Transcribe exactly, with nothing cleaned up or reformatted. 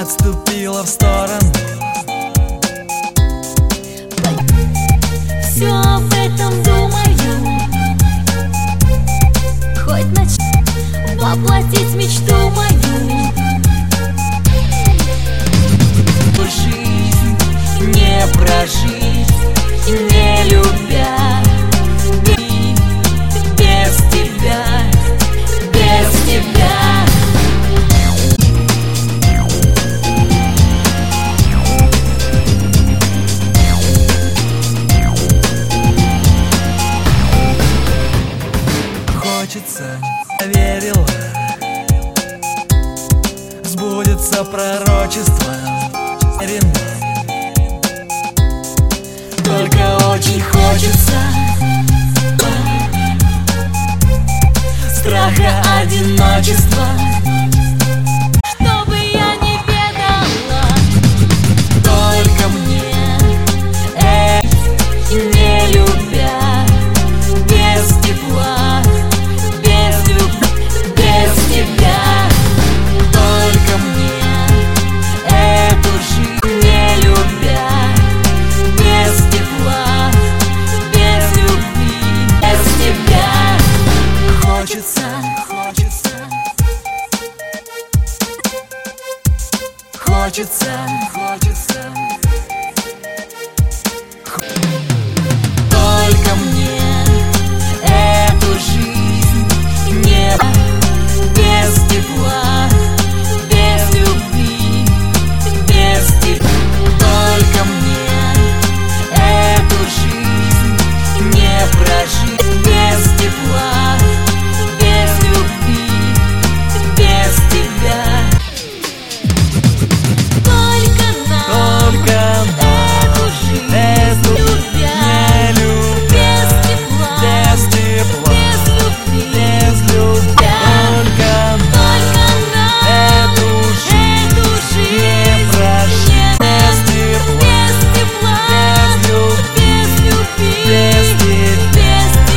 отступила в сторону. Все об этом думаю, хоть начать воплотить мечту мою. Жизнь не прожить, не любя, и без тебя, без тебя. Хочется, верила, сбудется пророчество. Только очень хочется страха, одиночества. Что бы я ни ведала, Только мне, э, не любя, без тепла, без любви, без тебя. только мне Эту жизнь не любя, без тепла, без любви, без тебя. хочется, хочется, хочется, хочется.